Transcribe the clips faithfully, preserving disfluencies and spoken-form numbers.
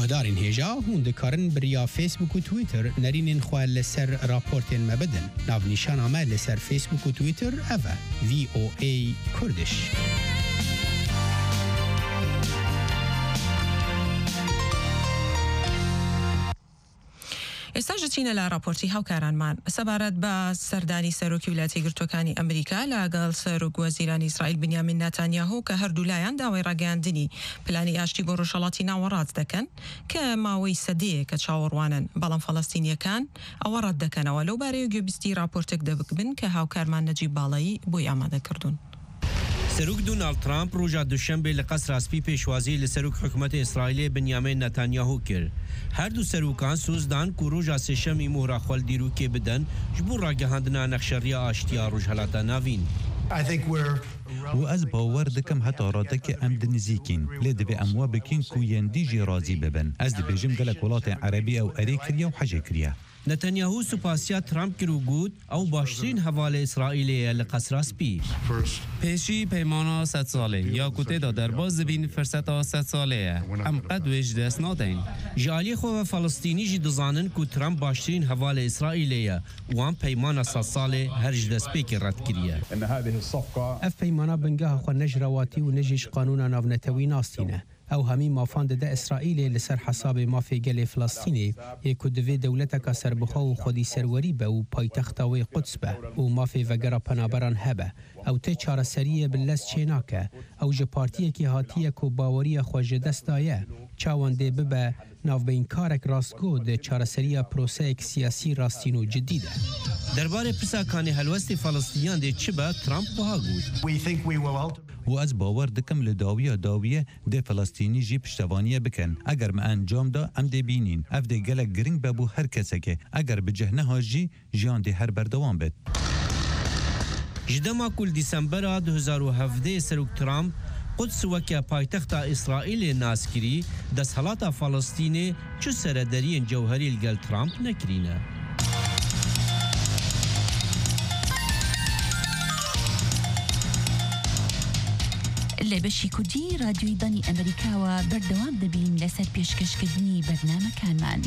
گهدارین هیجا هون دکارن بریا فیسبوک و تویتر نرینین خواه لسر راپورتین مبدن ناو نیشان آمه لسر فیسبوک و تویتر اوه وی او ای کردش. ئێستاژ چینە لە راپۆرتی هاوکارانمان سەبارەت بە سەردانی سەرۆکی ویلایەتە یەکگرتووەکانی ئەمریکا لەگەڵ سەرۆک وەزیرانی ئیسرائیل بنیامین نەتانیاهو کە هەردوو لایەن داوای ڕاگەیاندنی پلانی ئاشتی بۆ ڕۆژهەڵاتی ناوەڕاست دەکەن کە ماوەی سەدەیە کە چاوەڕوانن بەڵام فەڵەستینیەکان ئەوە ڕەت دەکەنەوە لەوبارەی گوێبیستی راپۆرتێک دەبکبن کە هاوکارمان نەجیب باڵایی بۆی ئامادەکردوون. سەرۆک دۆناڵد ترامپ ڕۆژا دووشەمبێ لە قەسر ئاسپی پێشوازی لە سەرۆک حکوومەتی ئیسرائیلێ بنیامین نەتانیاهو کرد. هەردوو سەرۆکان سوزدان و ڕۆژا سێشەمی مۆرا خوەل دیروکێ بدەن ji بۆ ڕاگەهاندنا نەخشەڕیە ئاشتیا ڕۆژهەڵاتە ناوین. و از باور دکم حتی رادک ام دنزیکین لی دوی اموا بکین کو یندیجی رازی ببن از دی بیجم گلک ولات عربی او اری کریا و حجه کریا. نتانیاهو سوپاسیا ترامپ کرو گود او باشترین حواله اسرائیلیه لقصر اسپی. پیشی پیمانا ست ساله یا کته دا در باز بین فرصتا ست ساله ام قد ویج دست نادین. جالی خو فلسطینی جی دزانن کو ترامپ باشترین حواله اسرائیلیه وان پیمانا ست ساله هرج دست پیک رد کریه. اف پیمانا بنگاه خو نجرواتی و نجیش قانونا ناونتوی ناستینه. او همی مافان ده اسرائیل لسر حساب مافی گل فلسطینی یکو دوی دولتک سربخوا و خودی سروری به و پایتختاوی قدس به و مافی وگرا پنابران هبه او ته چاره سریه بلس چیناکه او جه پارتیه که هاتیه که باوری خوش دست دایه چاوانده ببه ناو بین کارک راستگو ده چاره سریه پروسه اک سیاسی راستینو جدیده. درباره پساکانی هلوستی فلسطینیان ده چه با ترامپ بها گود؟ و از باور دکم لداویه داویه ده فلسطینی جی پشتوانیه بکن اگر ما انجام دا ام ده بینین اف ده گلک گرینگ ببو هر کسه که اگر به جهنه ها جی جان ده هر بردوان بد. جدما کل دیسمبر دو هزار و هفده سروک ترامپ قدس وکه پایتخت اسرائیل ناسکری دست حالات فلسطینی چو سردری جوهری لگل ترامپ نکرینه. لە بەشی کوردی رادیۆی دانی ئەمریکاوە بەردەوام دەبین لەسەر پێشکەشکردنی بەرنامەکانمان.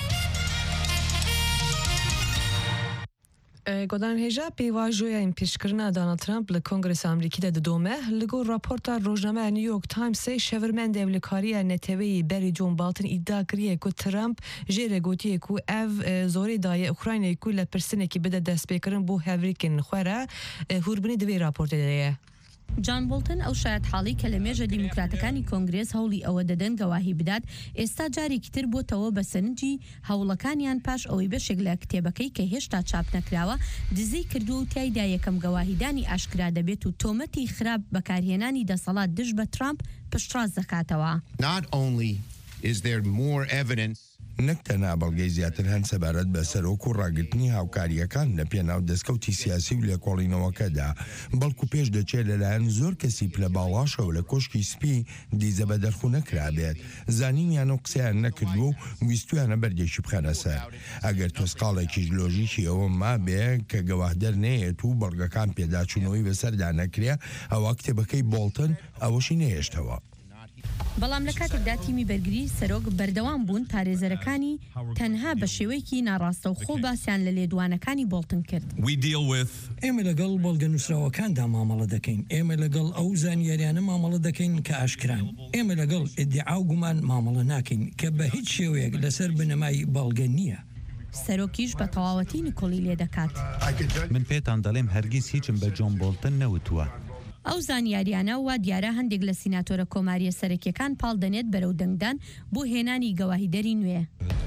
گۆدان هێژا پێیواژۆیە ئین پێشکردنا دانا ترامپ لە کۆنگرێس ئەمریکیدا دەدۆمە لەگۆڵ راپۆرتا ڕۆژنامە نیویۆرک تایمسێ شەڤرمەندێ لە کاریە نەتەوەی بەری جۆن بالتن ئیددا کریە کو ترامپ ژێرە گوتیە کو ئەv زۆرەی دایە ئوکراینای کو لە پرسنێکی بدە دەستپێکردن بۆ هەڤریکن خوێرە هوربنی دەوێ راپۆرتەدەیە. جان بولتن ئەو شایەت حاڵی کە لە مێژە دیموکراتەکانی کۆنگرێس هەوڵی ئەوە دەدەن گەواهی بدات ئێستا جارێکی تر بۆتەوە بە سەرنجی هەوڵەکانیان پاش ئەوەی بەشێک لە کتێبەکەی کە هێشتا چاپ نەکراوە دزی کردو و تیایدا یەکەم گەواهیدانی ئاشکرا دەبێت و تۆمەتی خراپ بەکارهێنانی دەسەڵات دژ بە ترامپ پشتڕاست دەکاتەوە. Not only is there more evidence نەکتەنا بەڵگەی زیاتر هەن سەبارەت بە سەرۆک و ڕاگرتنی هاوکاریەکان لە پێناو دەستکەوتی سیاسی و لێکۆڵینەوەکەدا بەڵکو پێش دەچێت لەلایەن زۆر کەسی پلە باڵاشەوە لە کۆشکی سپی دیزە بە دەرخو نەکرابێت زانینیان و قسەیان نەکردووە و ویستویانە بەردێکی بخەنە سەر ئەگەر تۆسقاڵێکیش لۆژیکی ئەوە ما بێ کە گەواهدەر نەیەت و بەڵگەکان پێداچوونەوەی بەسەردا نەکرێ ئەوە کتێبەکەی بۆڵتن ئەوەشی نەهێشتەوە. بەڵام لە کاتێکدا تیمی بەرگری سەرۆک بەردەوام بوون پارێزەرەکانی تەنها بە شێوەیەکی ناڕاستە و خۆ باسییان لە لێدوانەکانی بۆڵتن کرد. ئێمە لەگەڵ بەڵگە نووسراوەکاندا مامەڵە دەکەین ئێمە لەگەڵ ئەو زانیاریانە مامەڵە دەکەین کە ئاشکران ئێمە لەگەڵ ئیدعا و گومان مامەڵە ناکەین کە بە هیچ شێوەیەک لەسەر بنەمای بەڵگە نییە. سەرۆکیش بە تەواوەتی نکۆڵی لێ دەکات. من پێتان دەڵێم هەرگیز هیچم بە جۆن بۆڵتن نەوتووە. ئەو زانیاریانە وا دیارە هەندێک لە سیناتۆرە کۆماریە سەرەکیەکان پاڵ دەنێت بەرەو دەنگدان بۆ هێنانی گەواهیدەری نوێ.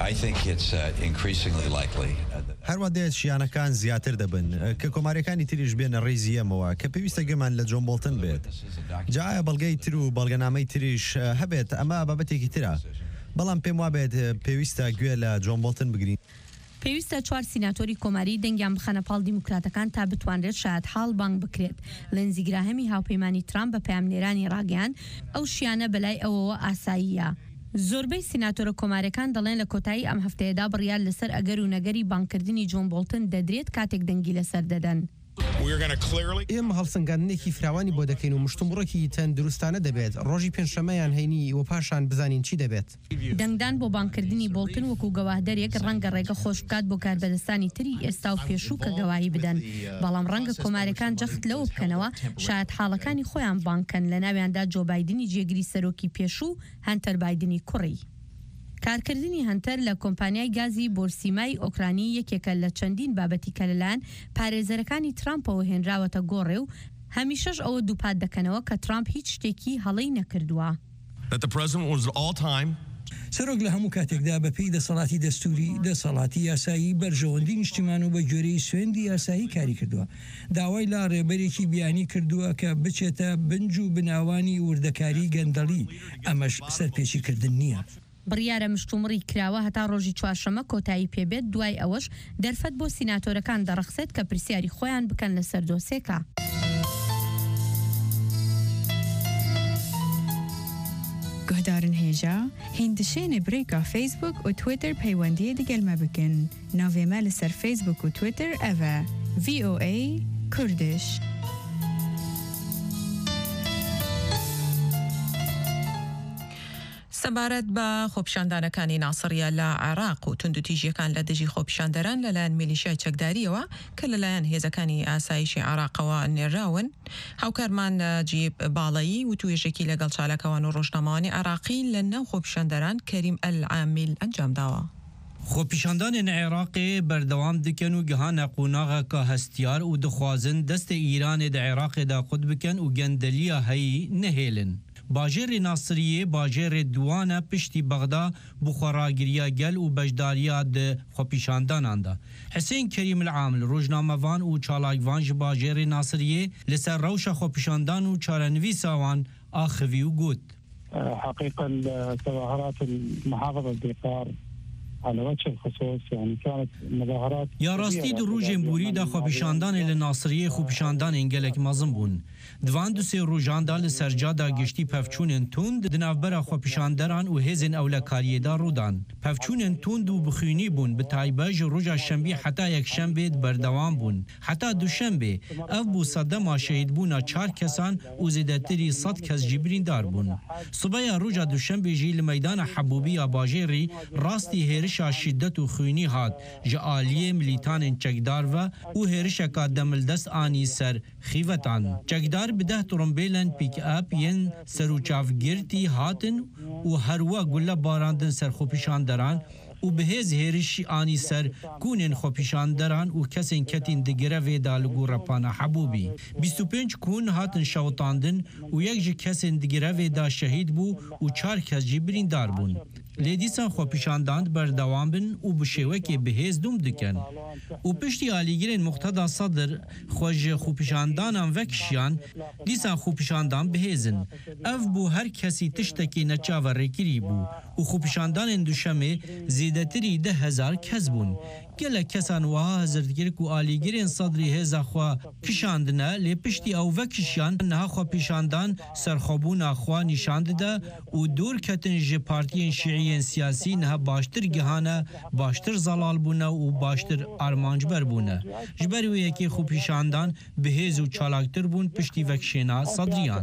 هەروە دێت شیانەکان زیاتر دەبن کە کۆماریەکانی تریش بێنە ڕێزیەمەوە کە پێویستە گەمان لە جۆن بۆڵتن بێت. جاایە بەڵگەی تر و بەڵگەنامەی تریش هەبێت ئەمە بابەتێکی ترە بەڵام پێم وابێت پێویستە گوێ لە جۆن بۆڵتن بگرین. پێویستە چوار سیناتۆری کۆماری دەنگیان بخەنە پاڵ دیموکراتەکان تا بتوانرێت شایەت حاڵ بانگ بکرێت. لێنزی گراهەمی هاوپەیمانی ترامپ بە پەیامنێرانی ڕاگەیاند ئەو شیانە بەلای ئەوەوە ئاساییە. زۆربەی سیناتۆرە کۆمارەکان دەڵێن لە کۆتایی ئەم هەفتەیەدا بڕیار لەسەر ئەگەر و نەگەری بانگکردنی جۆن بۆڵتن دەدرێت کاتێک دەنگی لەسەر دەدەن. ئێمە هەڵسەنگاندنێکی فراوانی بۆ دەکەین و مشتومڕێکی تەندروستانە دەبێت ڕۆژی پێنجشەمەیان هەینی و پاشان بزانین چی دەبێت دەنگدان بۆ بانکردنی بۆڵتن وەکو گەواهدەرێک ڕەنگە ڕێگە خۆش بکات بۆ کاربەدەستانی تری ئێستا و پێشوو کە گەواهی بدەن بەڵام ڕەنگە کۆمارەکان جەخت لەوە بکەنەوە شاید حاڵەکانی خۆیان بانکەن لە ناویاندا جۆ بایدنی جێگری سەرۆکی پێشوو هەنتەر بایدنی کوڕی کارکردنی هەنتەر لە کۆمپانیای گازی بۆرسیمای ئۆکرانی یەکێکە لە چەندین بابەتی کە لەلایەن پارێزەرەکانی ترامپەوە هێنراوەتە گۆڕێ و هەمیشەش ئەوە دووپات دەکەنەوە کە ترامپ هیچ شتێکی هەڵەی نەکردووە. سەرۆک لە هەموو کاتێکدا بەپێی دەسەڵاتی دەستوری دەسەڵاتی یاسایی بەرژەوەندی نیشتیمان و بە گوێرەی سوێندی یاسایی کاری کردووە. داوای لا ڕێبەرێکی بیانی کردووە کە بچێتە بنج و بناوانی وردەکاری گەندەڵی ئەمەش سەرپێچیکردن نییە. بڕیارە مشتومڕی کراوە هەتا ڕۆژی چوارشەمە کۆتایی پێبێت دوای ئەوەش دەرفەت بۆ سیناتۆرەکان دەڕەخسێت کە پرسیاری خۆیان بکەن لەسەر دۆسێکە. گهدارن هێژا هێندشێنێ برێکا فیسبوک و تویتر پەیوەندیە دیگەلمە بکەن ناوێمە لەسەر فیسبوک و تویتر ئەڤە ڤی ئۆ ئەی کوردش. سەبارەت بە خۆپیشاندانەکانی ناسریە لە عێراق و توندوتیژیەکان لە دژی خۆپیشاندەران لەلایەن میلیشیای چەکداریەوە کە لەلایەن هێزەکانی ئاسایشی عێراقەوە نێراون هاوکارمان جیب باڵایی و توێژێکی لەگەڵ چالاکەوان و ڕۆژنامەوانی عێراقی لە ناو خۆپیشاندەران کەریم ئەلعامیل ئەنجام داوە. خۆپیشاندانên Iraqê berdewam dikin û gihana qûnaxeka hestiyar û dixwazin destê Îranê di Iraqê de xud bikin û gendeliya heyî nehêlin. Bajêrê Nasiriyê bajêrê Duwane piştî Bexda bi xwaragiriya gel û bejdariya di xwepîşandanan de. Hesên Kerîmil-Amil rojnamevan û çalakvan ji bajêrê Nasiriyê li ser rewşa xwepîşandan û çarenivîsa wan axivî û got. حقيقة تظاهرات المحافظة الديقار على وجه الخصوص يعني كانت مظاهرات يا راستي دو روجين بوري دا خۆپیشاندان لناصرية خۆپیشاندان انگلك مزن بون. دوان دو سه روجان دا لسرجا دا گشتی پفچونن توند دنافبرا خۆپیشاندەران و هێزن ئەولەکاریەدا ڕوودان. پفچونن توند و بخوێنی بوون بە تایبەت ڕۆژە شەمبی حتا یەکشەمبێ بەردەوام بوون. حتا دووشەمبێ ئەو بوو سەدەما شەهید بوونە چار کەسان و زێدەتری سەد کەس جی بریندار بوون. سبەیە ڕۆژە دووشەمبێ ژی لە مەیدانە حەبوبیە باژێری ڕاستی هێرشا شیدەت و خوێنی هات ji aliyê milîtanên çekdar ve û hêrişeka demildest anî ser xîvetan. Çekdar bi deh trombêlên pîk-up yên serûçavgirtî hatin û her we gulle barandin ser xwepîşanderan û bi hêz hêrişî anî ser kûnên xwepîşanderan û kesên ketîn di girevê da li gor repana Hebûbî. Bîst û pênc kûn hatin şewtandin û yek ji kesên di girevê da şehîd bû û çar kes jî birîndar bûn. Lêdîsan xwepîşandan berdewam bin û bi şêwekê bihêz dûm dikin. û piştî alîgirên Muqteda Sedr xwe ji xwepîşandanan vekişiyan, dîsan xwepîşandan bihêzin. Ev bû her kesî tiştekî neçaverêkirî bû û xwepîşandanên duşemê zêdetirî de hezar kes bûn. Gelek kesan wiha hezirgir ku alîgirên Sedrê hêza xwe kişandine lê piştî ew vekişiyan niha xwepîşandan serxwebûna xwe nîşan dide û dûr ketin ji partiyên şîîyên siyasî niha baştir gihane, baştir zelal bûne û baştir armanjber bûne. Ji ber wê yekê xwepîşandan bihêz û çalaktir bûn piştî vekişêna Sedriyan.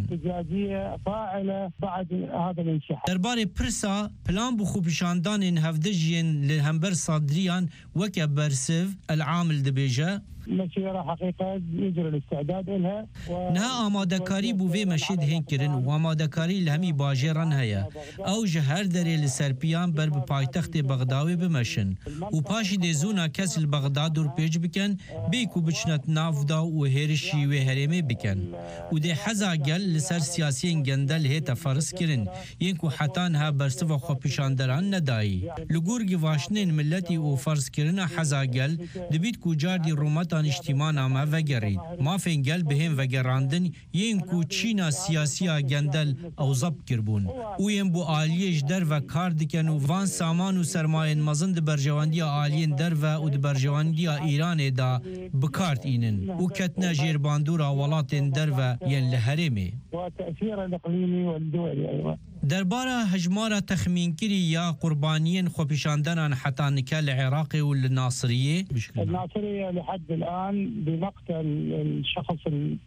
Derbarê pirsa plan bû xwepîşandanên hevdijiyên li hember Sedriyan weke برسف العامل دبيجا مسيرة حقيقة يجري الاستعداد لها نها آمادكاري بو في مشيد هنكرن و آمادكاري لهمي باجران هيا او جهر دري لسرپيان بر بپایتخت بغداوي بمشن و پاشي دي زونا كس البغداد دور پیج بكن بيكو بچنت نافدا و هرشي و هرمي بكن و دي حزا گل لسر سياسيين گندل هيتا فرس کرن ينكو حتان ها برسف و خپشاندران نداي لگورگي واشنين ملتي و فرس کرنا حزا گل دبيت کو جار دي رومت اجتماعنا ما وگرید ما فنگل بهم وگراندن ین کو چینا سیاسیا گندل او ضبط کربون او ین بو آلیج در و کار دکن و وان سامان و سرمایه مزن د برجواندی آلیین در و او د برجواندی ایران دا بکارت اینن او کتنا جیرباندورا ولاتن در و ین لهرمه وتأثير الاقليمي والدولي ايضا درباره هجمارة تخمينكري يا قربانيين خوبيشاندان حتى نكال العراقي والناصرية الناصرية لحد الآن بمقتل الشخص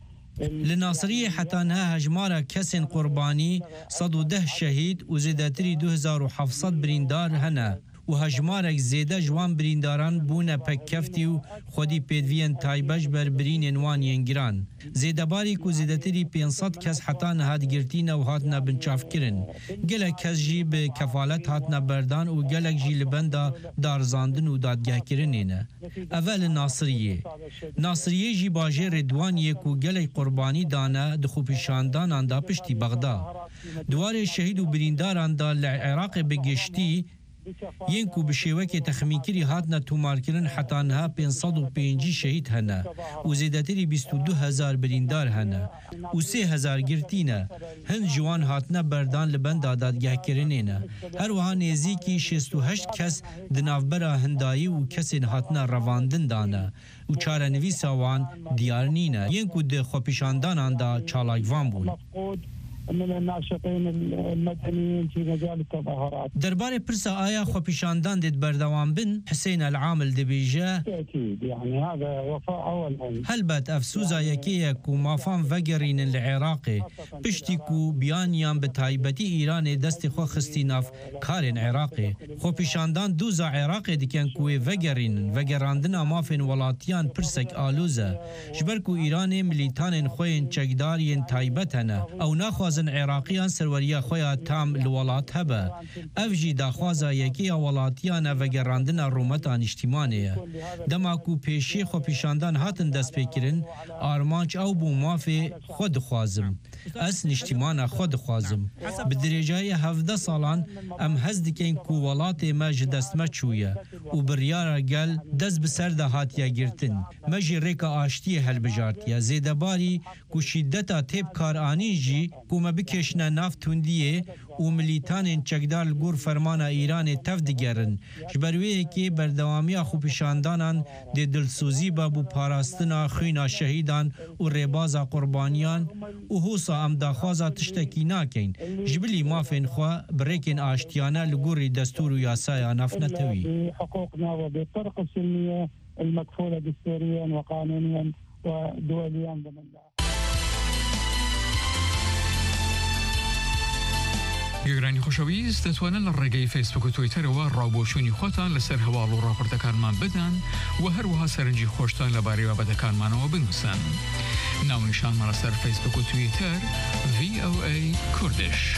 لناصرية حتى انها هجمارة كسن قرباني صدو ده شهيد وزيداتري دو هزار وحفصد بريندار هنا وهجمارك زيده جوان برينداران بونا پکفتی و خودی پیدوین تایبش بر برین وانین گران زیده باری کو زیده تری پینصد کس حتی نهاد گرتین و هاتنا بنچاف کرن گلک کس جی به کفالت هاتنا بردان و گلک جی لبندا دارزاندن و دادگه کرنینه اول ناصریه ناصریه جی باجه ردوانیه کو گلک قربانی دانه دخو پیشاندان اندا پشتی بغدا دوار شهید و برینداران دا لعراق بگشتی ينكو بشيوكي تخمينكري هاتنا توماركرن حتى انها پانصد و پنج شهيد هنا وزيدتري بیست و دو هزار بريندار هنا و سه هزار گرتينه هن جوان هاتنا بردان لبن دادگه کرنينه هر وها نزيكي شصت و هشت کس دنافبرا هندايي و کسين هاتنا رواندن دانه و چاره نویسا وان دیار نینه ينكو ده خوپیشاندان دا چالايوان بون من الناشطين المدنيين في مجال التظاهرات. درباره برسا آيا خوبيشاندان ديد بردوان بن حسين العامل دبيجا أكيد يعني هذا وفاء أولا هل بات أفسوزا يكيك ومافان فقرين العراقي بشتكو بيانيان بتايبتي إيران دست خو خستيناف كارين عراقي خوبيشاندان دوزا عراقي ديكن كوي فقرين فقراندنا مافين ولاتيان برسك آلوزا جبركو إيران مليتان خوين چكدارين تايبتنا أو ناخواز عراقيان سروريا خويا تام الولات هبه افجي داخوازا يكي ولاتيان وگراندن رومتان اجتماعية دماكو پیشي خو پیشاندان هاتن دست بكرن آرمانچ او بو مافي خود خوازم اس نجتماعنا خود خوازم بدرجاية هفده سالان ام هزدكين كو ولات ما جدست ما چوية و بريارا گل دست بسر ده هاتيا گرتن مجي ريكا آشتي هل بجارتيا زيدباري كو شدتا تيب كاراني جي كو ما بکشنه نفت تندیه و ملیتان چکدار گور فرمان ایران تفدگرن جبرویه که بردوامی خوبشاندانان ده دلسوزی با بو پاراستنا خوینا شهیدان و ربازا قربانیان و حوصا امداخوازا تشتکی ناکین جبلی مافین خواه بریکن آشتیانه لگوری دستور و یاسای نفنتوی حقوقنا و بالطرق السلمية المكفولة دستوريا وقانونيا ودوليا ضمن گەگرانی خۆشەویست دەتوانن لە ڕێگەی فیسبوک و تویتەرەوە ڕاوبۆچوونی خۆتان لەسەر هەواڵ و ڕاپۆرتەکانمان بدەن و هەروەها سەرنجی خۆشتان لەبارەی بابەتەکانمانەوە بنووسن. ناونیشانمان لەسەر فیسبوک و تویتەر ڤی ئەو ئەی کوردش.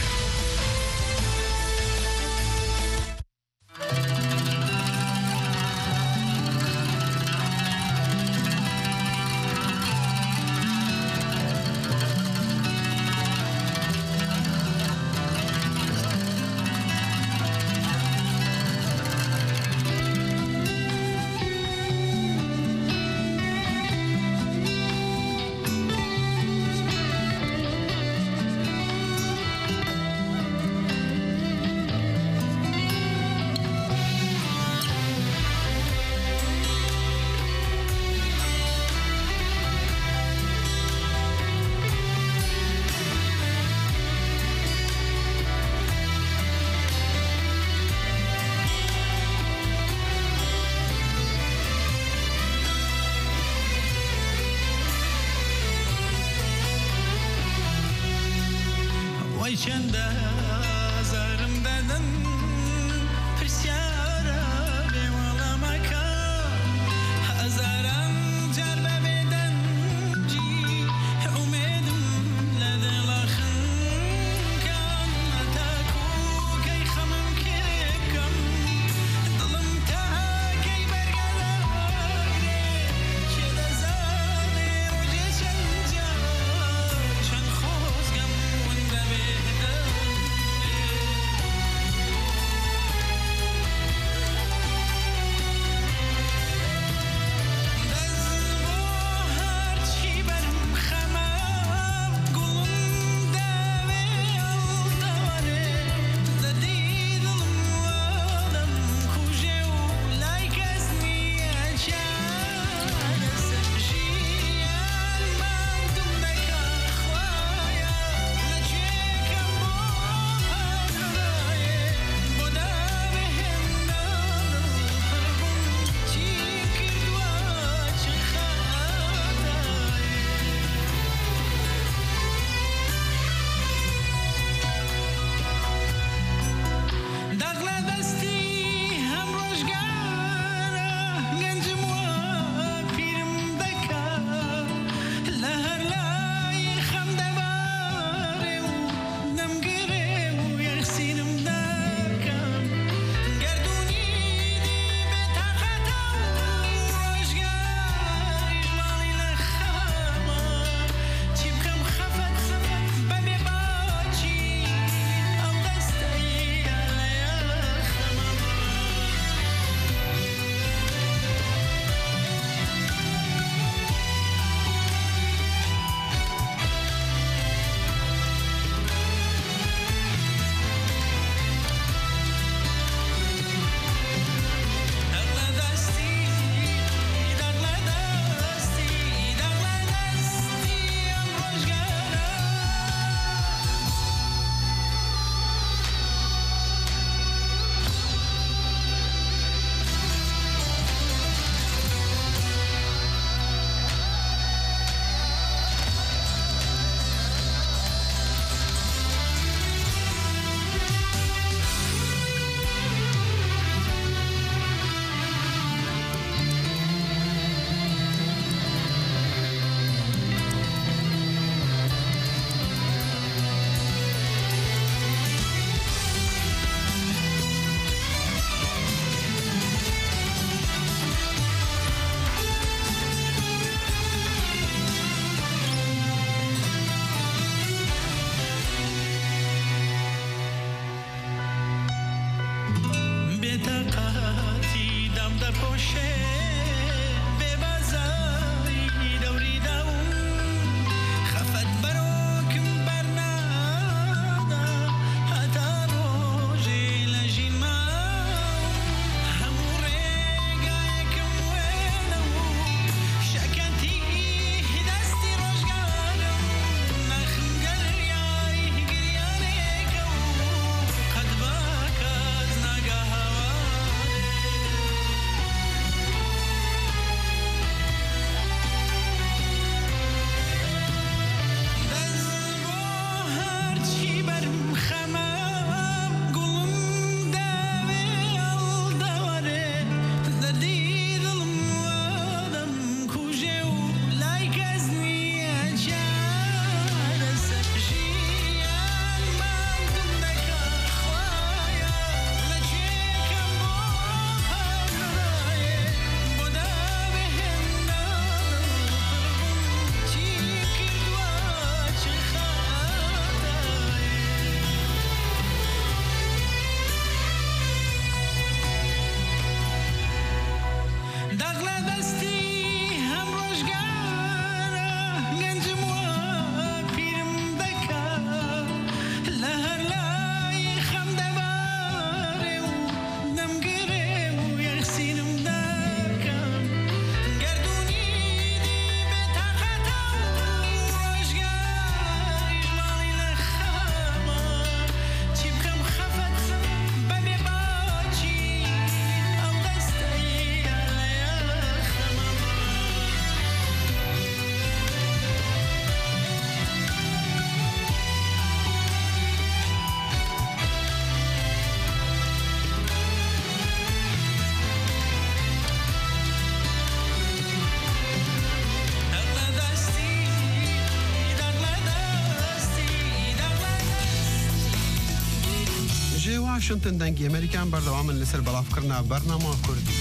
واشنطن دنگی امریکان بردوام لسر بلاف کرنا برنامه کردی.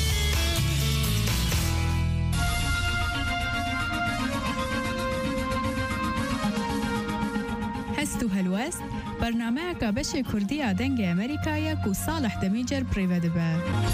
هستو هلوست برنامه کابش کردی دنگ امریکایی کو صالح دمیجر پریوده به.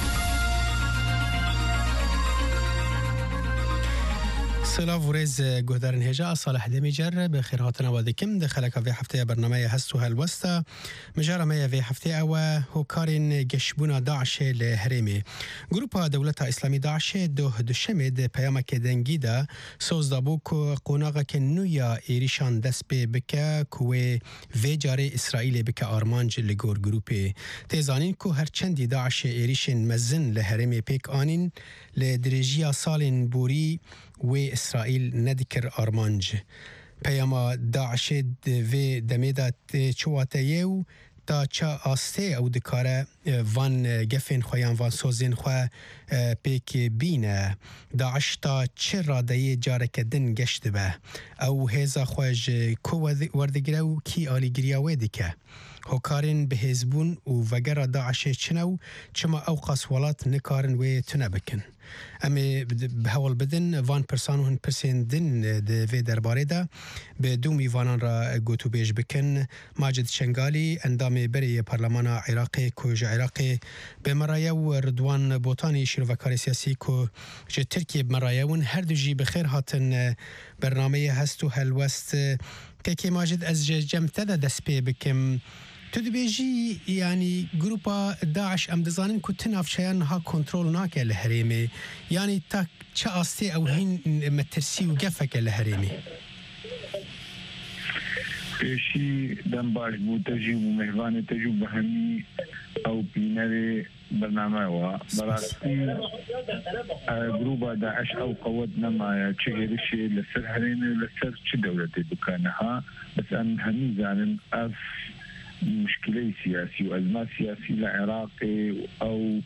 سلام ورز گهدارن هجا صالح دمیجر به خیراتنا ودکم دخلك في هفته برنامه هستو هالوستا مجرى ما في هفته او هو كارين جشبونا داعش لهريمي جروبا دولة اسلامي داعش دو دشمد پیامک دنگیدا سوز دابوک قوناغا کنویا ایریشان دست به بکا کوه و جاره اسرائیل بکا آرمانج لگور گروپی تیزانین کو هر چندی داعش ایریشن مزن لهريمي پیک آنین لدرجیا سالین بوری و اسرائیل ندکر آرمانج پیاما داعش و دمیدات چواتیو تا چا آسته او دکاره وان گفین خویان وان سوزین خواه پیک بینه داعش تا چه رادهی جارک دن گشت به او هزا خواج کو وردگره و کی آلی گریا ویدکه هکارن به هزبون و وگر داعش چنو چما او قاسولات نکارن و تنبکن اما به حوال بدن وان پرسان و هن پرسین دن ده وی درباره ده به دو میوانان را گوتو بیش بکن ماجد شنگالی اندام بری پارلمان عراقی که جه عراقی به مرایه و ردوان بوتانی شیروکار سیاسی که جه ترکیه بمرایهون هر دو جی بخیر هاتن برنامه هستو هلوست که که ماجد از جمعته ده دست پی بکم تو دبیجی یعنی گروپا داعش ام دزانن کو تناف شیان ها کنترل ناکه لهریمی یعنی تا چه آسته او هین مترسی و گفک لهریمی پیشی دم باش بود تجیب و مهوان تجیب همی او بینر برنامه و براستی گروپا داعش او قوت نما چهرشی لسر هریمی لسر چه دولتی بکانها بس ان همی زانن اف مشكلة سياسية وأزمات سياسية للعراق أو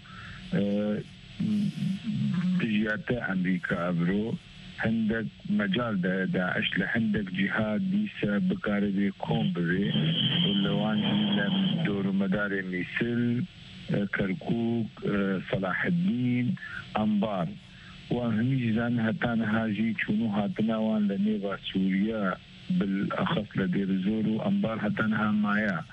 تجيات أمريكا أبرو عندك مجال دا داعش لعندك جهاد ديسا بكاربي كومبري واللوان لم دور مدار ميسل كركوك صلاح الدين أنبار وهم جزان هتان هاجي شنو هاتناوان لنيبا سوريا بالأخص لدير زورو أنبار هتنها مايا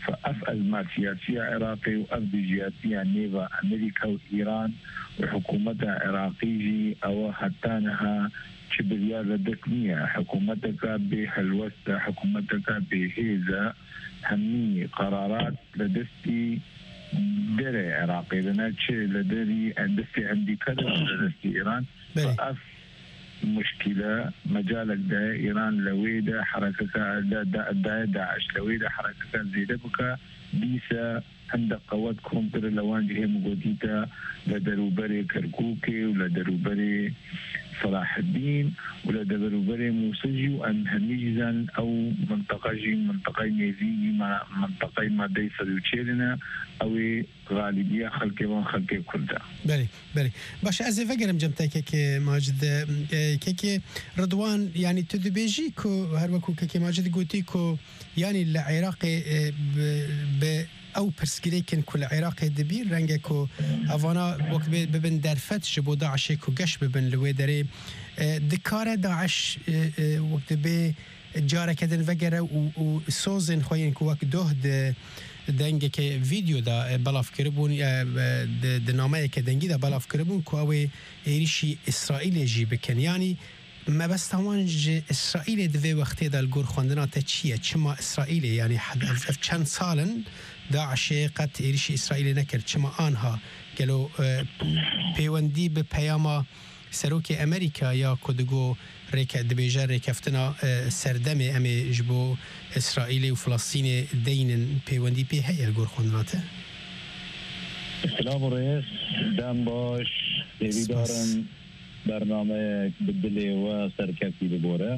فأف أزمات سياسية عراقي وأف جياسية نيفا أمريكا وإيران وحكومتها عراقية أو حتانها شبريا لدكنية حكومتك بهلوسة حكومتك بهيزة همي قرارات لدستي دري عراقي لنا شيء لدري دستي أمريكا لدستي إيران فأف مشكلة مجالك دا إيران لويدا حركة دا دا دا داعش لويدا حركة زيدة بك بيسا عندك قوات كومبر لوان جهة مقوديتا لدروبري كركوكي ولدروبري صلاح الدين ولدروبري موسجي وأن هميجزان أو منطقة جي منطقة نيزي ما منطقة ما دي سلوشيرنا أو غالبية خلقي وان خلقي كلها بله بله باش از فکرم جمعه که ماجد که رضوان يعني تدبيجي كو هر وكو که ماجد گوتی کو يعني العراق ب او پرسکریکن کل عراق دبیر رنگ کو اوانا وقت ببن درفت جبو داعش کو گش ببن لوی داره دکار داعش وقت به جاره کدن وگره و سوزن خوین کو وقت دوه دنگه که ویدیو دا بلاف کربون د نامه که دنگی دا بلاف کربون کو او ایریشی اسرائیل جی بکن یعنی ما بس تمام اسرائیل دوی وقتی دا الگور خواندنا تا چیه چما اسرائیل یعنی اف چند سالن داعش قد ایریشی اسرائیل نکرد چما آنها گلو پیوندی به پیاما سروک امریکا یا کدگو ریک دبیجر ریکفتنا سردم امی جبو اسرائیل و فلسطین دینن پیوندی پی هی الگور خوندناته سلام رئیس دم باش دیوی دارم برنامه بدلی و سرکفتی ببوره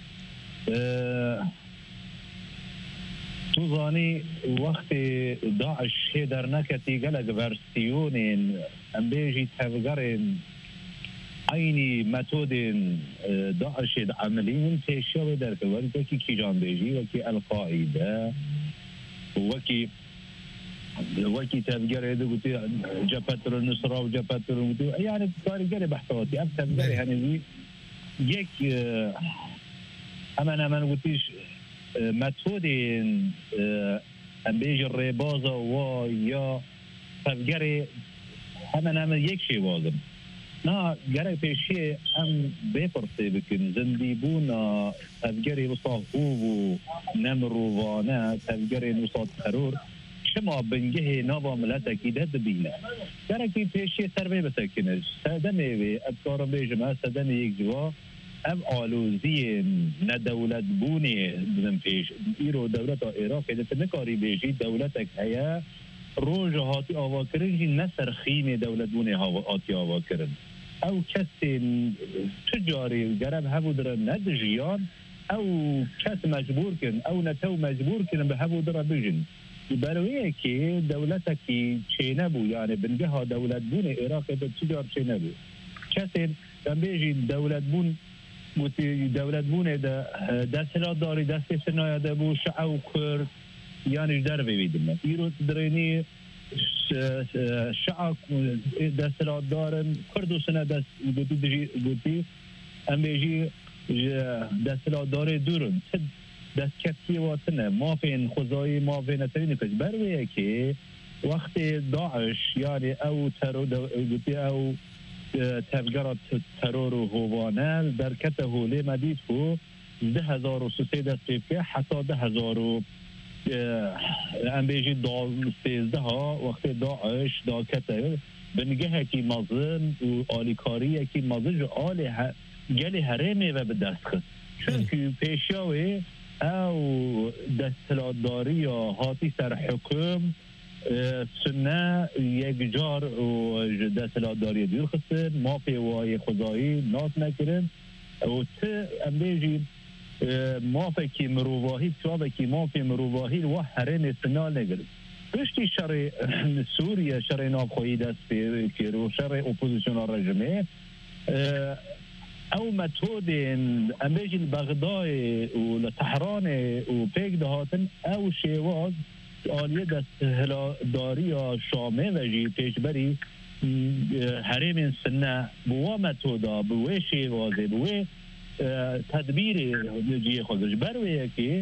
تو زانی وقت داعش هیدر نکتی گلگ ورسیونین ام بیجی تفگرین عینی متودین داعش عملین تشاوه در که ولی وکی کی جان بیجی وکی القاعده وکی وکی تفجر هذا قلت جبهة النصرة وجبهة النصرة يعني كارجري بحثواتي أب تفجر يعني يك أما أنا ما قلتش متودين أم بيجي الرباظة ويا تفجر أما أنا ما يك شيء واضح نا جرى في شيء أم بيبرسي بكن زنديبونا تفجري وصاحوه نمرو وانا تفجري وصاد خرور شما بنجه نابا ملتکی ده دبینه گرکی پیشی سربی بسکنه سدنه وی ادکار بیجمه سدنه یک جوا ام آلوزی ندولت بونی بزن پیش ایرو دولت عراق ده نکاری بیجی دولتک هیا روژ هاتی آوا کرن جی نسر خیم دولت بونی هاتی آوا کرن او کسی تجاری گرم هبو در ندجیان او کس مجبور کن او نتو مجبور کن به هبو در بجن برویه که دولت کی چه نبو یعنی بنجها دولت بون عراق به تجار چه نبو کسی دنبیجی دولت بون بوتی دولت بون دست لا داری دست سنای دبو شعو کرد یعنی در ببیدیم ایرو درینی شعو دست لا دارن کرد و سنه دست بوتی بوتی امبیجی دست لا داره دورن دست کتی واتنه ما فين خزای ما فين ترین کج برویه که وقت داعش یعنی او ترور او تفجرات ترور و هوانه در کته هولی مدید کو ده هزار و سه دست که حتی ده هزار و ام بیجی دا سیزده ها وقت داعش دا کته بنگه کی مظلم و آلیکاری کی مظلم آلی گلی حرمه و به دست خد چون که پیشاوه او دستلاتداری یا هاتی سر حکم سنه یک جار و دستلاتداری دیر خسن ما پیوای خدایی ناس نکرن و ته ام بیجی ما فکی مروواهی تو فکی ما فی مروواهی و هرین سنال نگرد پشتی شر سوریه شر نابخواهی دست پیر کرد شر اپوزیسیون رژیمه او متودين امبيجي البغداي ولتحران وبيك دهاتن او شيواز آلیه دست هلاداری شامه و جی پیشبری حریم سنه بوا متودا بوا شیوازه بوا تدبیر جی خودش برویه که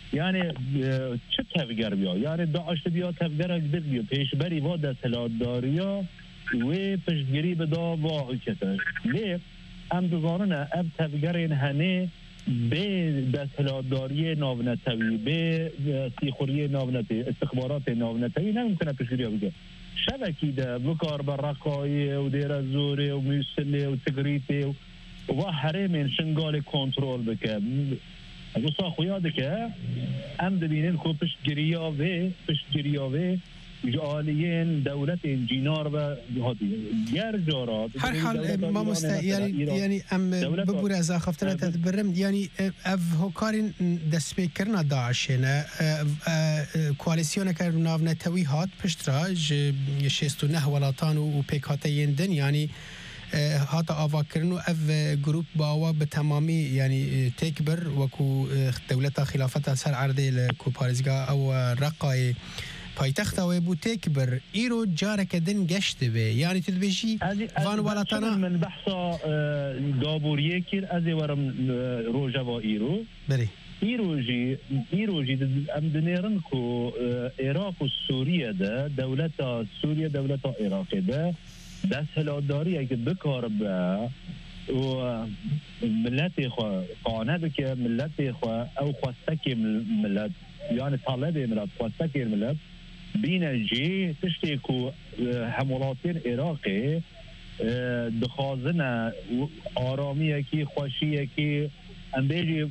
یعنی چه تفگر بیا یعنی داعش بیا تفگر گذر بیا پیشبری و دستلاتداریا و پشتگیری بدا با کتر لیک ام دزارنه اب تفگرین هنه به دستلاتداری ناونتوی به سیخوری ناونتی استخبارات ناونتوی نمیتونه پشتگیری بگه شبکی ده بکار برقای و دیر زوری و میسلی و تگریتی و حرم شنگال کنترل بکه وصا خویاده که ام دبینین کو پشتگیریا و پشتگیریا و جاليين دولة جينار و هذه گر جارات هر حال ما مست يعني يعني ام ببور از خفتره تدبرم يعني اف هوکارین دست بکرنا داعش نه کواليسيون کار ناو نتوی هات پشترا شستو نه ولاتان و پیکاتین دن يعني هاتا آواکرن و اف گروپ باوا به تمامی یعنی تکبر وکو دولت خلافت سر عرضه لکو پارزگاه او رقای پایتخت او بو تکبر ایرو جارک دن گشت به یعنی تدبیجی وان ولاتانا من بحثا دابوریه کیر از ورم روژا و ایرو بله ایرو جی ایرو جی ام دنیرن کو عراق و سوریه ده دولت سوریه دولت عراق ده دست هلاداری اگه بکار به و ملت خو قانه بکه ملت خو او خواسته ملت یعنی طالب ملت خواسته ملت بین جی تشتی کو همولاتین عراقی دخوازن آرامی کی خوشی کی اندیجی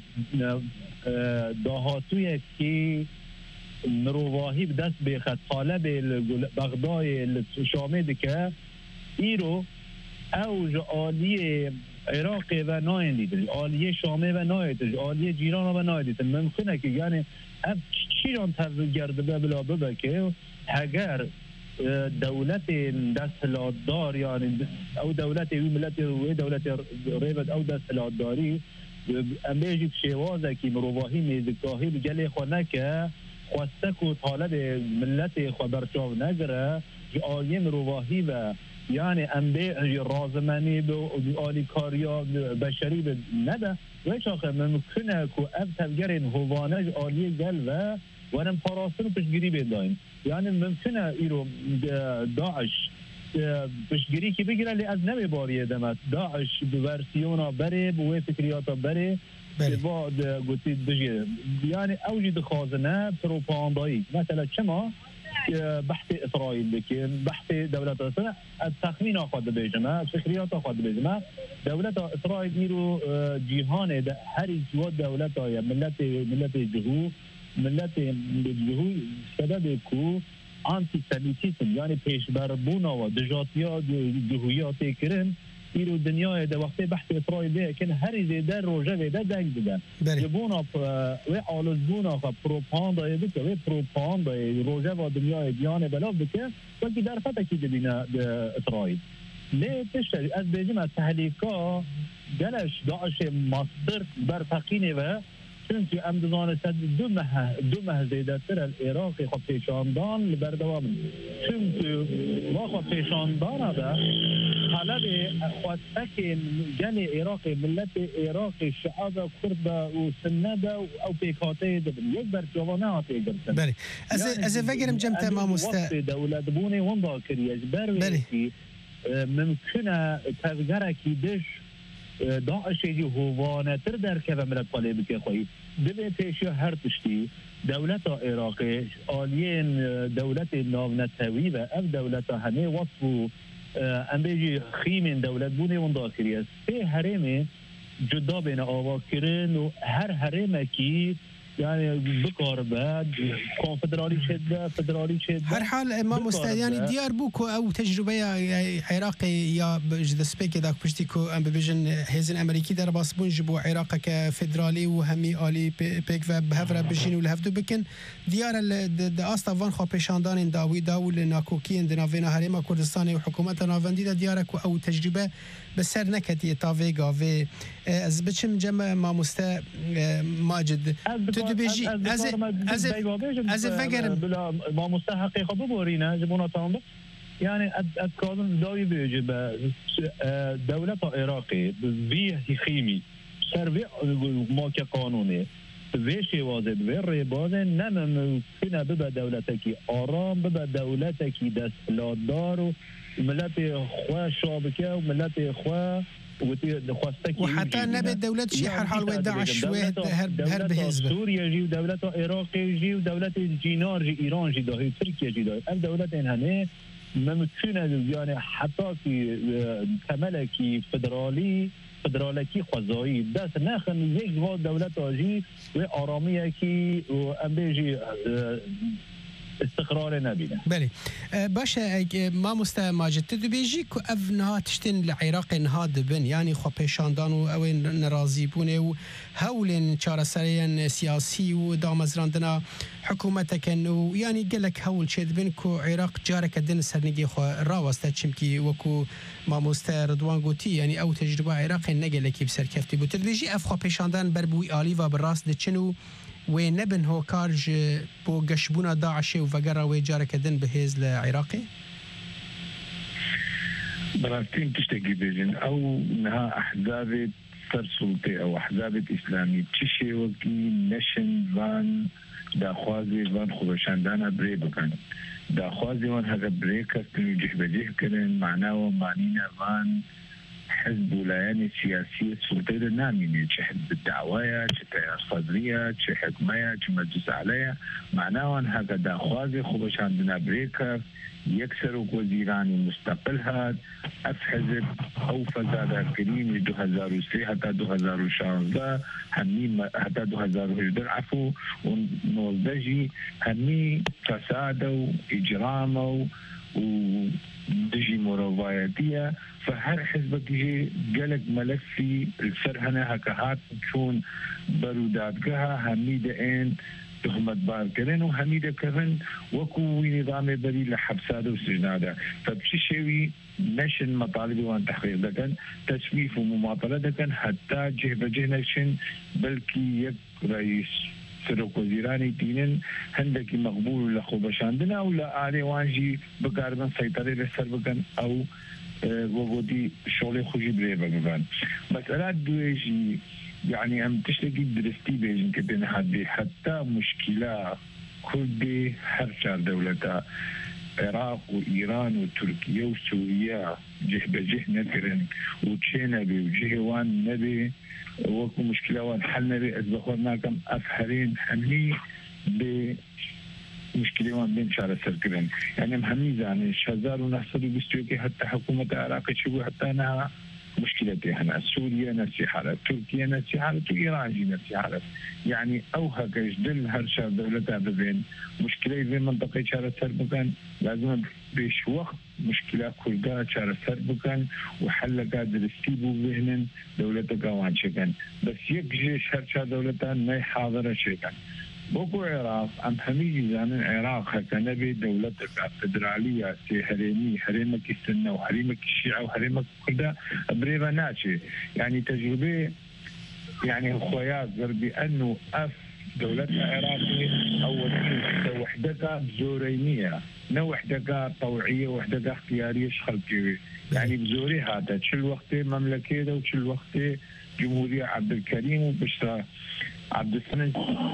دهاتوی کی مروواهی بدست بخد طالب بغدای شامه دکه ایرو اوج عالیه عراقی و نایندید عالیه شامه و نایدید عالیه جیران و نایدید ممکنه که یعنی اب چیران تفگرده بلا ببه که اگر دولت دستلاتدار یعنی او دولت وی ملت وی دولت ریبت او دستلاتداری امیجی شوازه که مروواهی میزگاهی بگلی خونه که خواسته که طالب ملت خو برچاو نگره عالیه مروواهی و یعنی انبه رازمانی به آلی کاریا بشری به نده ویش آخه ممکنه که اب تفگرین هوانج آلی گل و ورم پاراستن پشگیری بیداین یعنی ممکنه ایرو داعش پشگیری که بگیره لی از نمی باریه دمت داعش ورسیونا بره بوی فکریاتا بره با گوتید بجیره یعنی اوجی دخوازنه پروپاندایی مثلا چما بحث اسرائیل بکن بحث دولت اسرائیل التخمین آخواد بیجمه فکریات آخواد بیجمه دولت اسرائیل میرو جیهان هر جوا دولت های ملت ملت جهو ملت جهو سبب کو آنتی سمیتیسم یعنی پیشبربونا و دجاتیا جهویات کرن ایرو دنیای ده وقتی بحث اسرائیل ده کن هر زیده روژه ده دنگ بدن جبونا و آلزبونا خوا پروپاندای بکه و پروپاندای روژه و دنیای دیانه بلا بکه وکی در فتا کی دبینه اسرائیل لی تشتری از بیجیم از تحلیکا گلش داعش مصدر بر تقینه و چونکه ام دزانه سد دو مه دو مه زیده تر العراقی خب پیشاندان لبردوام چونکه ما خب پیشاندان ده طلب خواسته جل عراقی ملت عراقی شعب کرد و سنه ده او پیکاته ده یک بر جوانه هاته گرسن بله از از فکرم جمع تمام است دولت بونه وندا کریج بروی ممکنه تفجر کی دش داعش یی هوانه تر در که ملت طالب که خوی دبی پیشی هر تشتی دولت عراقی آلین دولت ناونتوی و اف دولت همه وصف امبیجی خیم دولت بونه اون داخلی است به حرم جدا بین آوا کرن و هر حرم کی يعني بكر بعد كونفدرالي شده فدرالي شده هر حال ما مستعد يعني ديار بوكو او تجربه عراقي يا جد سبيك داك بشتيكو ام بيجن هيزن امريكي در باسبون جبو عراق كفدرالي وهمي الي بيك بهفره بجين والهفدو بكن ديار د استوان خو بشاندان داوي داول ناكوكين دنافينا هريما كردستان وحكومه نافندي ديارك او تجربه بسر نكتي تافيغا في از بچم جمع ما مستا ماجد تدبيجي از از از فكر ما مستحقي خب بورينا جبونا تام يعني اد كازن داوي بيجي دولة عراقي بيه خيمي سربي ما كقانوني ویشی وازد و ریبازه نممکنه ببه دولتکی آرام ببه دولتکی دستلادار و ملت خواه شابکه و ملت خواه وحتى نبي دولة شي حال حال وين داعش وين هرب حزب سوريا جي ودولة العراق جي ودولة الجينار جي ايران جي داهي تركيا جي داهي ام دولة هنه ممكنه يعني حتى في كملكي فدرالي فدرالكي خوازایی دست نخن یک دولت آجی و آرامی کی و ام بیجی استقرار نبینه. بله باشه ما مست ماجد تدو بیجی که اف نها تشتین لعراق نها دبن یعنی خو پیشاندان و او نرازی بونه و هولن چارەسەریان سیاسی و دامەزراندنا حکوومەتەکەن و یعنی گەلک هەول چێ دبن کو عێراق جارێکە دن سەرنگی خو ڕاوەستە چمکی وەکو مامۆستە ڕدوان گوتی یعنی ئەو تەجروبە عێراقی نەگەلێکی بسەرکەفتی بوو تدبێژی ئەف خو پیشاندان بەربووی ئالیوا بەڕاست دەچن و وێ نەبن هۆکارژ بۆ گەشتبوونا داعشێ و ڤەگەڕا وێ جارێکە دن بەهێز لە عێراقی بەڕاستین تشتێکی بێژن ئەو نها ئەحزابێت سەر سوڵتێ ئەو ئەحزابێت ئیسلامی چ شێوەکی نەشن وان داخوازی وان خۆبەشاندانە برێ بکەن داخوازی وان هەگە برێ کەستن و جێبەجێکردن معناوە مانینە وان حزب ولاياني سياسية سلطة نامينة حزب الدعوية تيار صدرية حكمية مجلس عليها معناه أن هكذا خوازي خوبش عندنا بريكا يكسروا وزيراني مستقل هاد اف حزب او فزاد كريم دو هزار وسي حتى دو هزار وشانزده همي حتى دو هزار وهجدر عفو ونوزدجي همي فساد واجرام ودجي مروفاياتية فهر حزبك يجي قالك ملفي السرهنة هكهات تكون بروداتكها همي دقين تهمت بار كرن وحميدة كرن وكو نظام بري لحبساده وسجناده فبشي شوي نشن مطالب وان تحقيق دكن تسويف ومماطلة دكن حتى جه بجه نشن بلكي يك رئيس سرق وزيراني تينن هندكي مقبول لخو بشاندنا ولا آلي وانجي بقاربن سيطري لسر بكن او وقودي شغل خوشي بري بكن مسألة دويجي يعني أم تشتكي درستي بيجن كبين حدي حتى مشكلة كردي هرشار دولتا عراق وإيران وتركيا وسوريا جه بجه نكرن وتشينا بي وجه وان نبي وكو مشكلة وان حل نبي أزبخورنا كم أفحرين حملي بمشكلة وان بين شارة سركرن يعني مهمي زاني شازار ونحصل بستوكي حتى حكومة عراق شبو حتى أنها مشكلتي هنا سوريا نفس حالة تركيا نفس حالة وإيران نفس حالة يعني أو هكاش دل هرشا دولتها بين مشكلة في منطقة شارة سربكان لازم بيش وقت مشكلة كردها شارة سربكان وحل قادر استيبو بهنن دولتها قوان شكن بس يكجيش هرشا دولتها ما حاضرة شكن بوكو عراق ام هميجي زانن عراق هكا نبي دولتك فدرالية سي حريمي حريمك السنة وحريمك الشيعة وحريمك كلها بريبا ناتشي يعني تجربة يعني الخويات بأنه اف دولتنا عراقية اول شيء وحدتها زورينية نو وحدتها طوعية وحدتها اختيارية شخلقية يعني بزوري هذا شو الوقت مملكة وشو الوقت جمهورية عبد الكريم وبشرى عبد السنن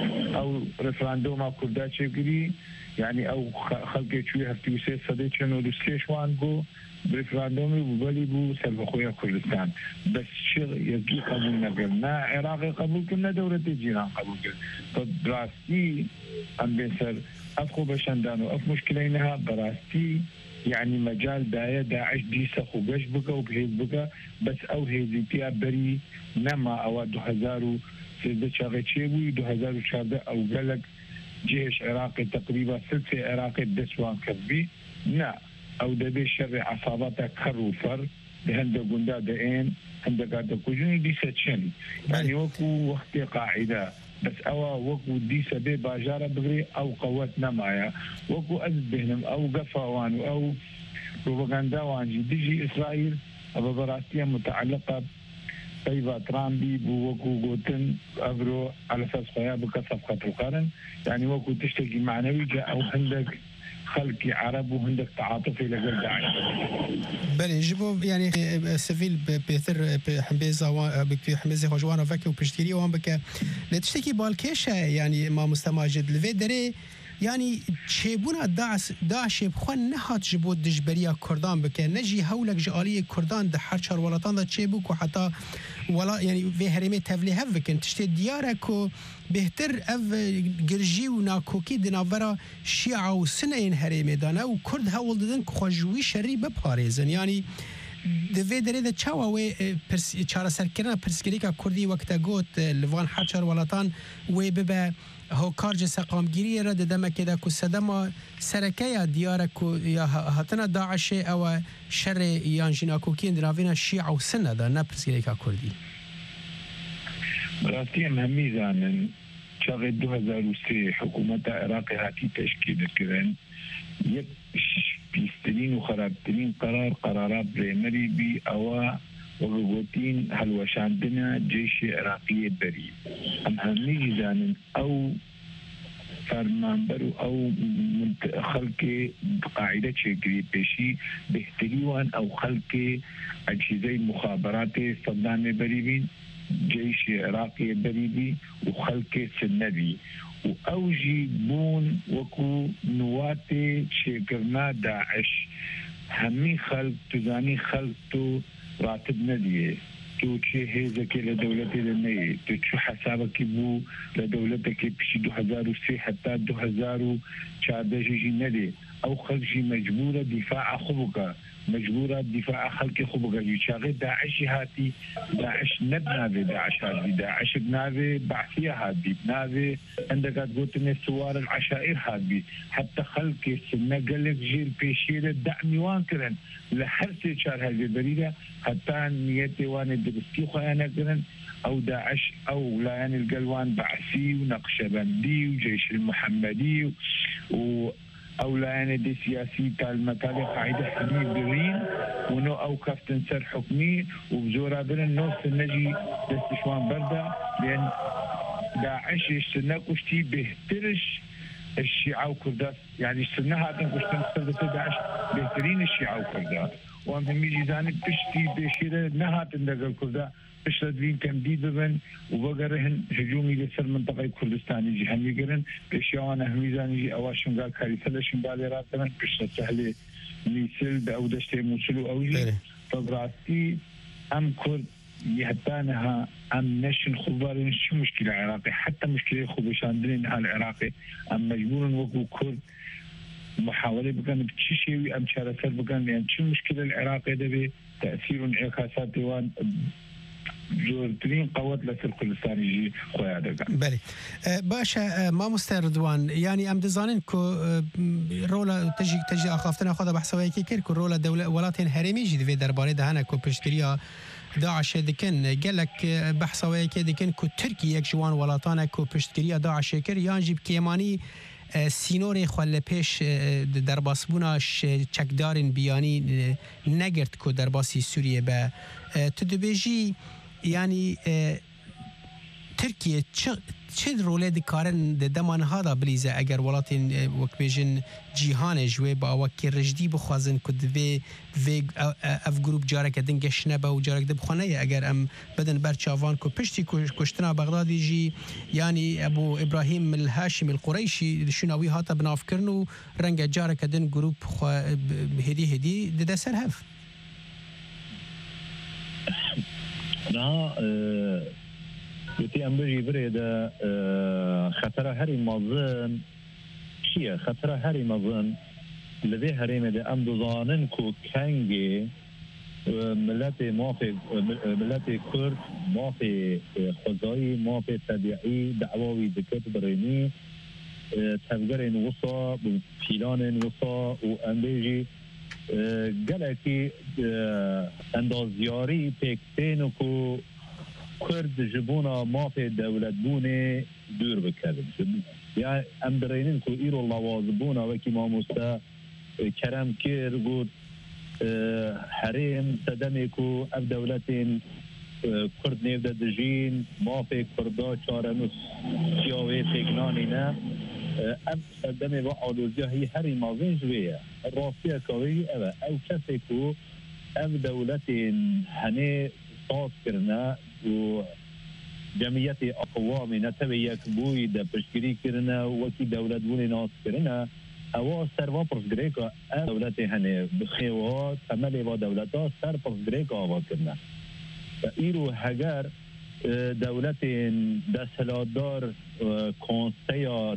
او رفراندوم كردا چگری يعني او خلق شوي هفتي وسي صديقنا ولسليش وان بو برفراندوم وبالي بو سلفخويا كردستان بس شغ يجي قبول نقلنا عراقي قبول كنا دولة جيران قبول كنا فبراستي ام بيسر افخو بشندانو اف مشكلينها براستي يعني مجال داية داعش دي سخو قش بكا وبهيز بكا بس او هيزيتيا بري نما او دو هزارو سيدة شاغيتشي بوي دو هزار وشابة أو قالك جيش عراقي تقريبا سلسة عراقي دسوان كذبي لا أو دبي شر عصاباتك كروفر بهند قندا دائن هند قاعدة كوجوني دي ستشن يعني وكو وقت قاعدة بس أوا وكو دي سبي باجارة بغري أو قوتنا معايا وكو أزد بهنم أو قفاوان أو بروباغندا وانجي ديجي إسرائيل أبا براستيا متعلقة طيبة ترامبي بوكو جوتن أبرو على أساس خيابك صفقة القرن يعني وكو تشتكي معنوي جاء أو عندك خلقي عرب وهندك تعاطفي لقل داعش. بله جبو يعني سفيل بيثر بحمبيزا بحمبيزا خجوانا فكي وبشتري وهم بك لتشتكي بالكيشة يعني ما مستماجد لفي دري يعني تشيبونا داعش داعش بخون نهات جبو دجبريا كردان بك نجي هولك جالي كردان ده حرشر ولطان ده تشيبوك وحتى ولا يعني في هرمي تفلي هفكن تشتي ديارك بهتر اف جرجي وناكوكي دنافرا شيعة وسنين هرمي دانا وكرد هول ددن خوجوي شري بباريزن يعني دوی دره ده چاوا و چاره سرکرنا پرسکریکا کردی وقتا گوت لوان حچر ولاتان و ببه هو کارج سقامگیری را ده دمکه ده که صدما سرکه یا دیاره که یا هاتنا داعش او شر یان جناکوکی اندناوینا شیع و سنه ده نه پرسکریکا کردی براستی هم همی زانن چاقه دو هزار و سه حکومت عراق هاتی تشکیل کردن یک بيسترين وخرابترين قرار قرارات بريمري بي أوا وغوتين هلوشاندنا جيش عراقي بري أم همي زانن أو فرمانبرو أو خلق قاعدة شكري بيشي بهتريوان أو خلق أجهزة مخابرات صدام بريبين جيش عراقي بريبي وخلق سنبي وأوجي بون وكو نواتي شكرنا داعش همي خلق تزاني خلقتو راتب نديه تو چه هيزك لدولتي لنيه تو شو حسابك بو لدولتك بشي دو هزار وسي حتى دو هزار وشادة جي نديه أو خلقي مجبورة دفاع خبقة مجبورة دفاع خلق خبقة يشاغي داعش هاتي داعش نبناوي داعش هاتي داعش بناوي بعثية هاتي بناوي عندك قلت سوار العشائر هاتي حتى خلق السنة قلق جيل بيشير الدعم وانكرن لحرسي شار هذه البريدة حتى نيتي وان الدرسكي خوانا كرن أو داعش أو لان القلوان بعثي ونقشبندي وجيش المحمدي و او لانا دي سياسي كالمكالي قاعدة حديد برين ونو او كفتن سر حكمي وبزورا برن نوص النجي دستشوان بردا لان داعش السنة كشتي بهترش الشيعة وكرداس يعني السنة هاتن كشتي مستردة داعش بهترين الشيعة وكرداس وهم ميجي زانب بشتي بشيرة نهاتن دقل كرداس بشردين تمديد ببن وبقرهن هجومي لسر منطقة كردستاني جي همي قرن بشيوانا هميزاني جي اواشن قال كاريسة لشن بالي راتنا بشرد سهلي ميسل بأودشتي موصلو اوجي فبراتي ام كرد يهتانها ام نشن خبارين شو مشكلة عراقي حتى مشكلة خوبشاندرين هال عراقي ام مجبورن وكو كرد محاولة بكان بشي شيوي ام شارسر بكان لان شو مشكلة العراقي ده تأثير انعكاسات وان جورترين قوات لسر كردستان يجي خويا دقا بله باشا ما مستردوان يعني ام دزانين كو رولا تجي تجي اخافتنا خدا بحثوي كي كير كو رولا دوله ولاتين هرمي جي في درباري دهنا كو بشتريا داعش دكن قالك بحثوي كي دكن كو تركيا يك جوان ولاتانا كو بشتريا داعش كير يانجي كيماني سینور خال پیش در باسبوناش چکدارین بیانی نگرد که در باسی سوریه به تدبیجی یعنی ترکیه چه روله دکارن دمان هادا بلیزه اگر ولاتین وقت بیجن جیهان جوی با وکی رجدی بخوازن که دوی وی اف گروپ جارک دنگش نبه و جارک دبخانه اگر ام بدن برچاوان که پشتی کشتنا بغدادی جی یعنی ابو ابراهیم الهاشم القریشی شناوی هاتا بناف کرنو رنگ جارک دن گروپ هدی هدی دده سر هف نه يتي أمبري بريدة خطرة هاري مازن شيء خطرة هاري مازن لذي هاري مدى أم دزانن كو كانجي ملاتي مافي ملاتي كرد مافي خزائي مافي تبعي دعواوي دكت بريني تفجرين وصا بفيلان وصا وأمبيجي قالكي اندازياري بيكتين وكو كرد جبونا ما في دولة بوني دور بكذب يعني ام برينين كو ايرو الله واظبونا وكي ما مستا كرم كير قد حريم تدميكو اف دولتين كرد نيفدا دجين ما في كردا چارنوس سياوي تيقناني نا ام دمي با آلوزیا هي هري مازين جوية الراسية كوي أبا أو كسيكو أم دولة هني صوت كرنا و جمعية أقوام نتبه يكبوي دا بشكري كرنا وكي دولة بوني ناس كرنا أو سروا برسجريكا أم دولة هني بخيوات تملي با دولتا سر برسجريكا آوا كرنا فإيرو هجر دولت دستلادار کنسیا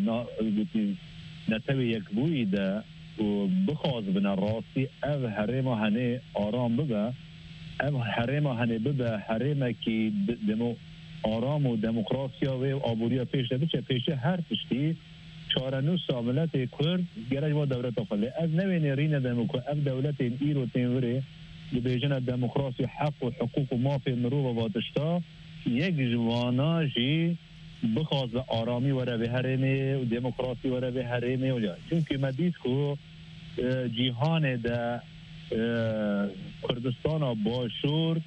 نتوی یک بویده و بخواز بنا راستی او حریم هنه آرام ببه او حریم هنه ببه حریم که دمو آرام و دموکراسیا و آبوریا پیش ده بچه پیشه هر تشتی چارنو ساملت کرد گرج با دولت اقلی از نوین رین دموکر او دولت ایرو تنوری لبیجن دموکراسی حق و حقوق و مافی مروب و دشتا یک جواناجی بخواست آرامی وره به هرمه و دموکراسی وره به هرمه و جا چونکه مدید که جیهان ده کردستان باشور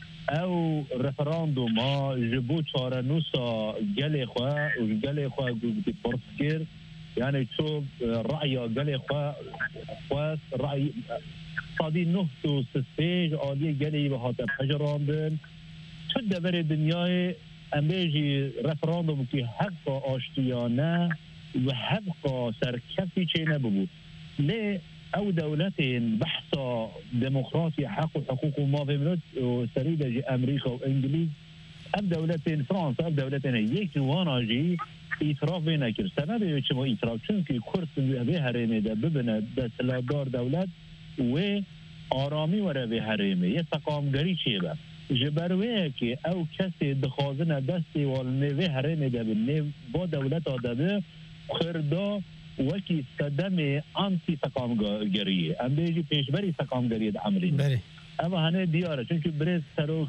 او رفراندوم ها جبو چارنوسا گل خواه و گل خواه گوزی پرسکر یعنی چو رأی گل خواه خواست رأی صادی نه تو سسپیج آلی گلی به حاطب حجراندن شد بر دنیای امبیجی رفراندوم که حق آشتیانه و حق سرکفی چه نبود لی او دولت بحثا دموکراسی حق و حقوق و ما منوت و سریده جی امریکا و انگلیز اب دولت فرانسه اب دولت یک جوانا جی اعتراف نکرد سبب چما اعتراف چون که کرد به هرمه ده ببنه دستلادار دولت و آرامی وره به هرمه یه تقامگری چیه با جبروه که او کسی دخوازن دستی والنوه هرمه ده بنه با دولت آده کرده وکی صدم آنتی تقامگریه ام بیجی پیشبری تقامگریه ده عملی بله اما هنه دیاره چونکه برز سروک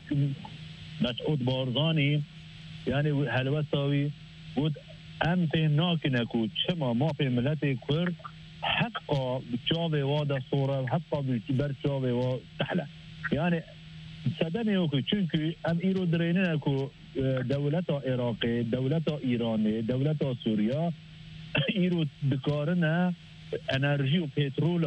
مسعود بارزانی یعنی حلوستاوی بود ام پی ناکنه که چما ما پی ملت کرد حقا جاوه وادا صوره حقا بر جاوه وادا سحله یعنی صدمه اوکی چونکه ام ایرو درینه که دولت عراقی دولت ایرانی دولت سوریا ایرو دکارنه انرژی و پترول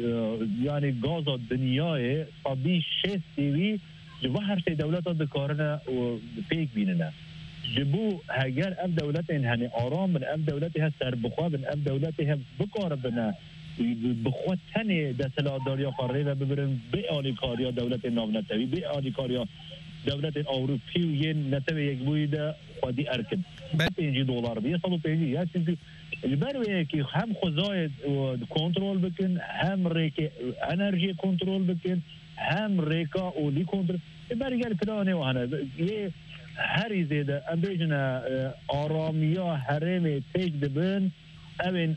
یعنی گاز دنیای صدی شست دیوی جو هر سی دولت دکارنه و پیک بیننه جبو هگر اف دولت این هنی آرام من اف دولت هست سر بخوا من اف دولت هست بکار بنا بخوا تنی دستلاداریا قاره و ببرن به آلی کاریا دولت ناونتوی به آلی کاریا دولت اوروپی و یه نتوی یک بویده خودی ارکن پنجی دلار بیه صد و پنجی یا چیزی بروی که هم خوزای کنترل بکن هم ریک انرژی کنترل بکن هم ریکا اولی کنترل برگر پلانه و هنه یه هری زیده ام بیجنه آرامیا حرم تیج دبن اوین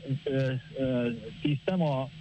سیستما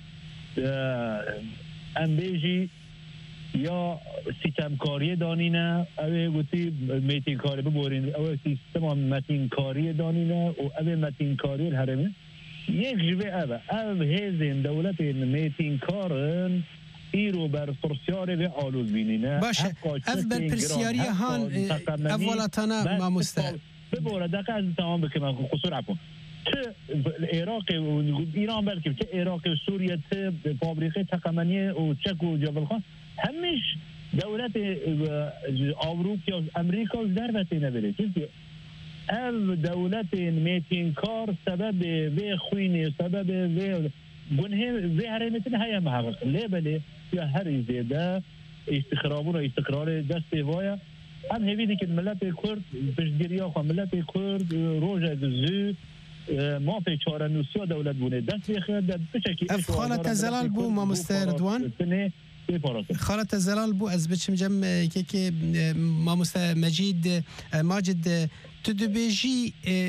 ام بیجی یا سیستمکاری دانینه اوی گوتی میتینکاری ببورین اوی سیستما متینکاری دانینه و اوی متینکاری الحرمه یک جوه اوه او هزین دولت میتینکارن ایرو بر پرسیاری به آلوز بینینه باشه اف بر پرسیاری هان اولاتانا ما مستقل ببوره دقیقه از تمام بکنم خصور عفون چه عراق و ایران بلکه چه عراق و سوریه چه فابریقه تقمنیه و چک و جبل خان همیش دولت اروپا و امریکا در بطه نبیره چونکه او دولت میتینکار سبب به خوینه سبب به گنه به هرمتن هیا محقق لیبله یا هر زیده استخرابون و استقرار دست وایا هم هیویدی که ملت کرد پشتگیریا خوا ملت کرد روژه دزو ما پی چارنوسیا دولت بونه دست بخیر در بچکی اف خالت زلال بو ما مستردوان خالت زلال بو از بچم جم که که ما مست مجید ماجد تدبیجی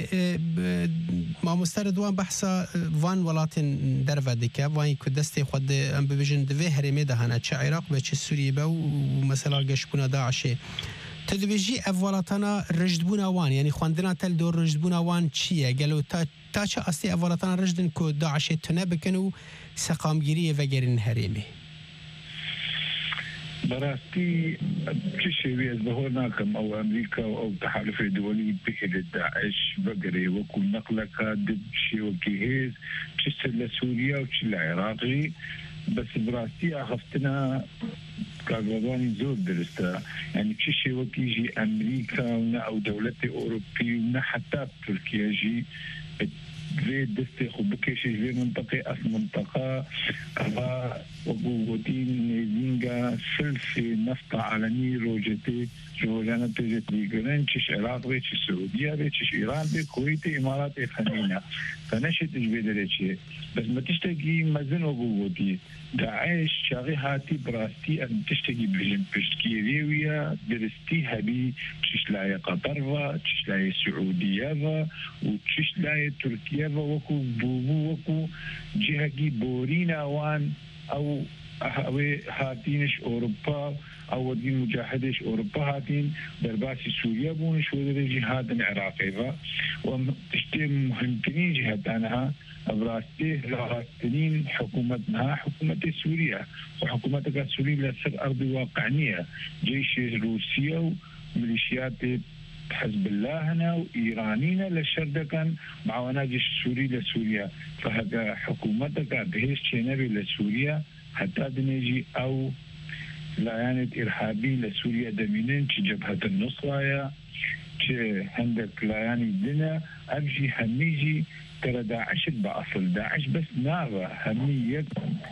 ما مستردوان بحثا وان ولاتن در ودیکه وانی که دستی خود ام ببیجن دوی هرمی دهانه چه عراق و چه سوریه با و مثلا گشتبونه داعشه تدبیجی اولاتنا رجدبونه وان یعنی خواندنا تل دور رجدبونه وان چیه گلو تا تا چه اصلی اولاتنا رجدن که داعشه تنه بکنو سقامگیری و گرین هرمی براستي تشوي ظهور ناكم او امريكا او تحالف دولي بكل داعش بقري وكل نقلك ضد شيء وكيهز تشتل لسوريا وتشل العراقي بس براستي اخفتنا كاغواني زود درستا يعني تشي وكيجي امريكا او دولة اوروبية حتى تركيا جي في دستي خبكيش في منطقة أس منطقة أبا وقوتين نيزينغا سلسي نفط عالمي روجتي جوجانا تجت بيقرن تش عراق بي تش سعودية بي تش إيران بي كويت إمارات إخانينا فنشت تجبيد ريتشي بس ما تشتكي مزن وقوتي داعش شاغي هاتي براستي أن تشتكي بجن بشتكي ريويا درستي هبي تشلاي قطر و تشلاي سعودية و وتشلاي تركيا و وكو بوبو وكو جهكي بورينا وان أو أهوي هاتينش أوروبا أو دين مجاهدش أوروبا هاتين درباسي سوريا بونش ودري جهاد العراقي فا وتشتي مهمتنين جهاد أنها أبراستي لغاستنين حكومتنا حكومة سوريا وحكومتك سوريا لسر أرض واقعنية جيش روسيا وميليشيات حزب الله هنا وإيرانينا للشردكن معاونة جيش سوري لسوريا فهذا حكومتك بهيش شنبي لسوريا حتى دنيجي أو لعانة إرهابي لسوريا دمينين جبهة النصرة عندك لعاني دنا أبجي هميجي ترى داعش بأصل داعش بس نابا همي يك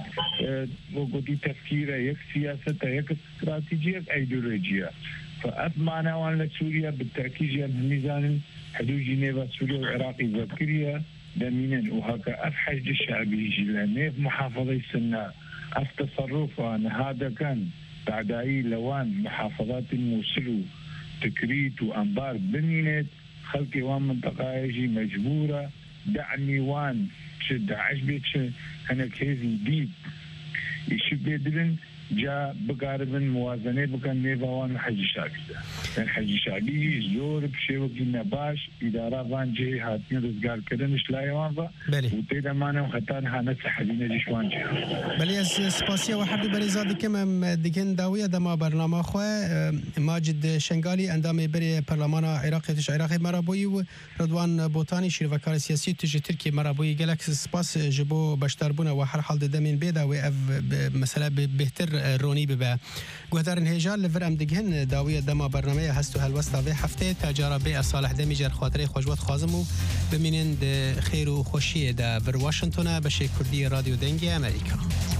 وقتي تفكيره يك سياسة يك استراتيجية يك أيديولوجيا فأثمانا وان سوريا بالتأكيد الميزان حدود جنيفا سوريا والعراقي ذكريا دمينا وهكا أفحج الشعبي جلانيف محافظة السنة أفتصرف أن هذا كان تعدائي لوان محافظات الموصل تكريت وأنبار بنينت خلقي وان منطقة يجي مجبورة دعني وان شد عشبت أنا كيزي بيت يشبه دلن جاء بقاربن موازنة بكان نيفاوان حج شعبي ده حج شعبي زور بشي وكينا باش إدارة وان جي هاتين رزقار كدنش لا يوان فا وتيدا مانا وخطان هانت حدينة جيشوان جي بلي از سپاسیه و حردو بری زادی کم دیگن داویه دما برنامه خواه ماجد شنگالی اندام بری پرلمان عراقی تش عراقی مرابوی و رضوان بوتانی شیروکار سیاسی تش ترکی مرابوی گلک سپاس جبو بشتربونه و هر حال دمین بیدا و اف مثلا بهتر رونی ببا گهدارن هجال لفر ام دیگن داویه دما برنامه هستو هلوستا و هفته تجارة بی صالح دمیجر خاطره خوشوات خازمو بمینند خیر و خوشی دا ور واشنطن بشه کردی رادیو دنگی امریکا